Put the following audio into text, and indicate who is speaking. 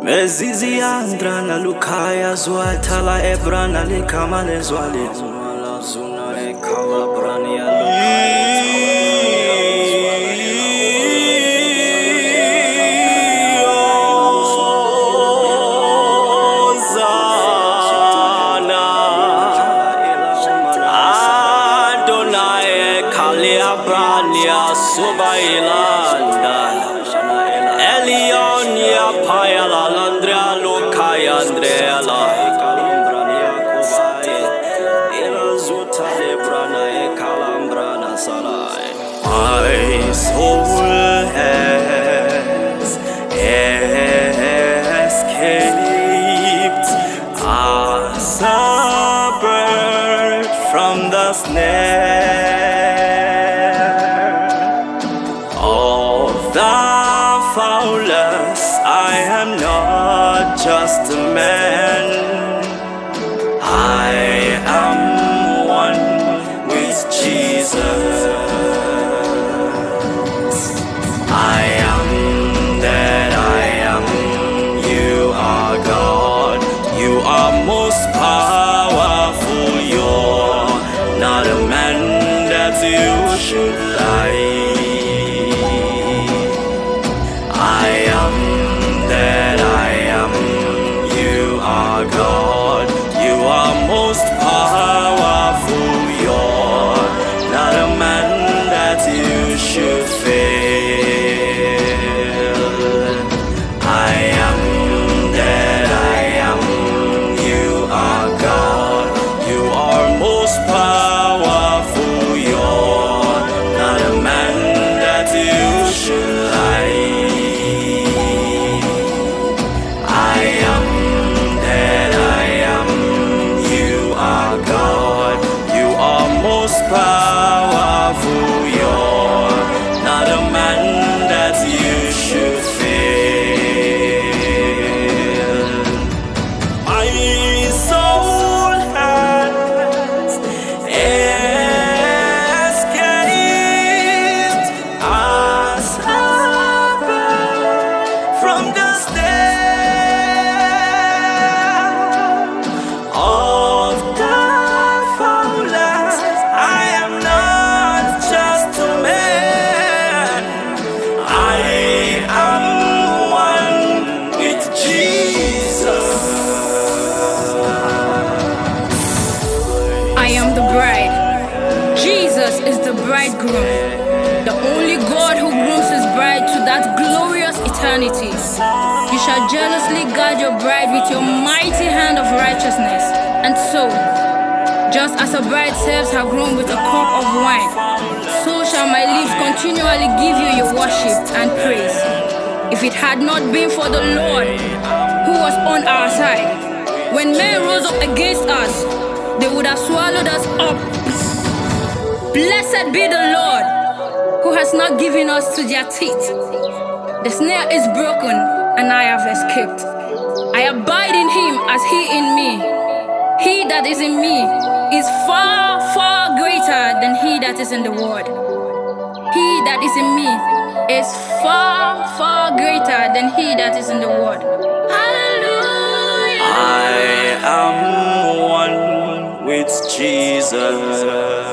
Speaker 1: Mezizi andrana lukaya zwatala ebrana likamale zwali zuna ekala brani Subailanda Elionia Payala Landria Lucaya Andrela Calambrania Kubai Ila Zuta Lebrana e Calambrana Salai. My soul has escaped as a bird from the snare foulers. I am not just a man, I am one with Jesus. I am that I am, you are God, you are most powerful, you're not a man that you should lie. God, you are most powerful, you're not a man that you should fail. I am that I am, you are God, you are most powerful, you're not a man that you should lie. Powerful, you're not a man that you should fail. My soul has escaped as a bird from the snare of the fowler. I am not just a man, I am one with Jesus.
Speaker 2: I am the bride. Jesus is the bridegroom, the only God who grooms his bride to that glorious eternity. You shall jealously guard your bride with your mighty hand of righteousness, and so, just as a bride serves her groom with a cup of wine, so shall my lips continually give you your worship and praise. If it had not been for the Lord who was on our side, when men rose up against us, they would have swallowed us up. Blessed be the Lord who has not given us to their teeth. The snare is broken and I have escaped. I abide in him as he in me. He that is in me is far, far greater than he that is in the world. He that is in me is far, far greater than he that is in the world. Hallelujah.
Speaker 1: I am one with Jesus.